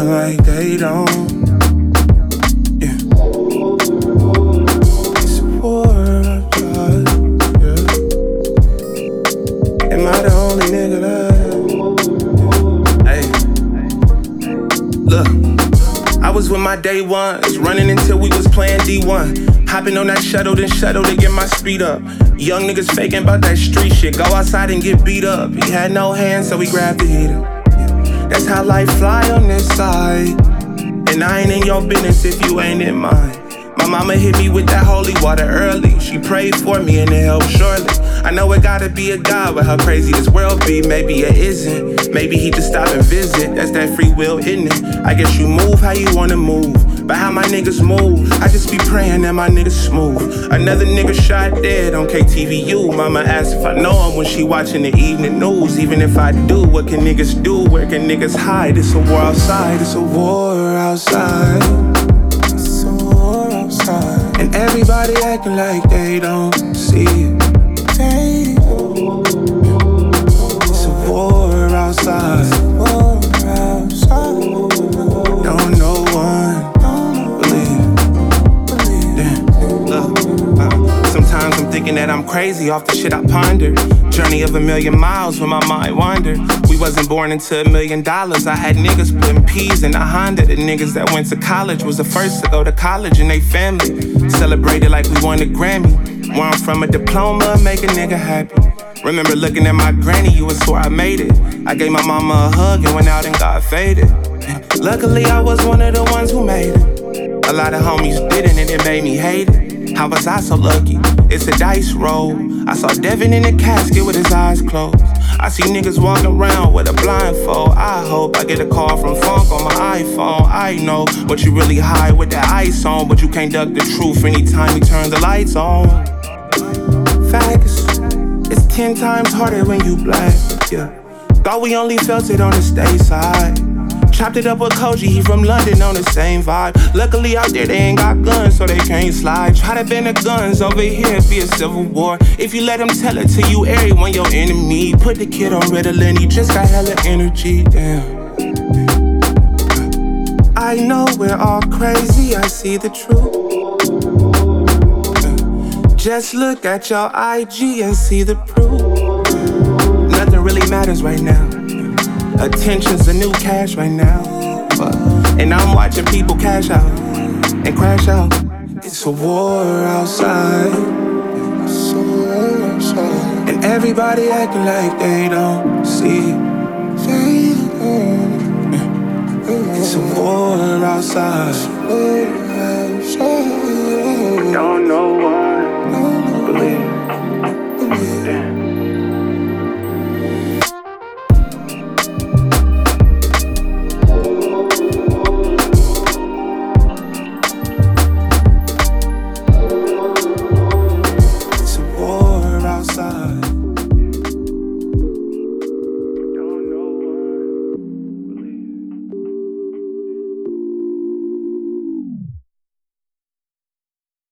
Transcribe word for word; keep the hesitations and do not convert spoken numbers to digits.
acting like they don't. Yeah. It's a war outside. Yeah. Am I the only nigga that? Hey. Look. I was with my day ones, running until we was playing D one. Hopping on that shuttle, then shuttle to get my speed up. Young niggas faking about that street shit. Go outside and get beat up. He had no hands, so he grabbed the heater. Yeah. That's how life fly on this side. And I ain't in your business if you ain't in mine. My mama hit me with that holy water early. She prayed for me and it helped surely. I know it gotta be a God with how crazy this world be. Maybe it isn't. Maybe he just stop and visit. That's that free will, isn't it? I guess you move how you wanna move. But how my niggas move, I just be praying that my niggas smooth. Another nigga shot dead on K T V U. Mama asked if I know him when she watching the evening news. Even if I do, what can niggas do? Where can niggas hide? It's a war outside, it's a war outside. It's a war outside. And everybody acting like they don't see it. They don't. It's a war outside. It's a war outside. Don't no one Sometimes I'm thinking that I'm crazy off the shit I pondered. Journey of a million miles when my mind wandered. We wasn't born into a million dollars. I had niggas putting peas in a Honda. The niggas that went to college was the first to go to college in they family. Celebrated like we won a Grammy. Where I'm from, a diploma, make a nigga happy. Remember looking at my granny, you would swear I made it. I gave my mama a hug and went out and got faded. Luckily I was one of the ones who made it. A lot of homies didn't and it made me hate it. How was I so lucky? It's a dice roll. I saw Devin in a casket with his eyes closed. I see niggas walking around with a blindfold. I hope I get a call from Funk on my iPhone. I know what you really hide with that ice on, but you can't duck the truth anytime you turn the lights on. Facts, it's ten times harder when you black, yeah. Thought we only felt it on the state side. Chopped it up with Koji, he from London on the same vibe. Luckily out there they ain't got guns, so they can't slide. Try to ban the guns over here, be a civil war. If you let them tell it to you, everyone your enemy. Put the kid on Ritalin, he just got hella energy, damn. I know we're all crazy, I see the truth. Just look at your I G and see the proof. Nothing really matters right now. Attention's the new cash right now. And I'm watching people cash out and crash out. It's a war outside. It's a war outside. And everybody acting like they don't see it. It's a war outside.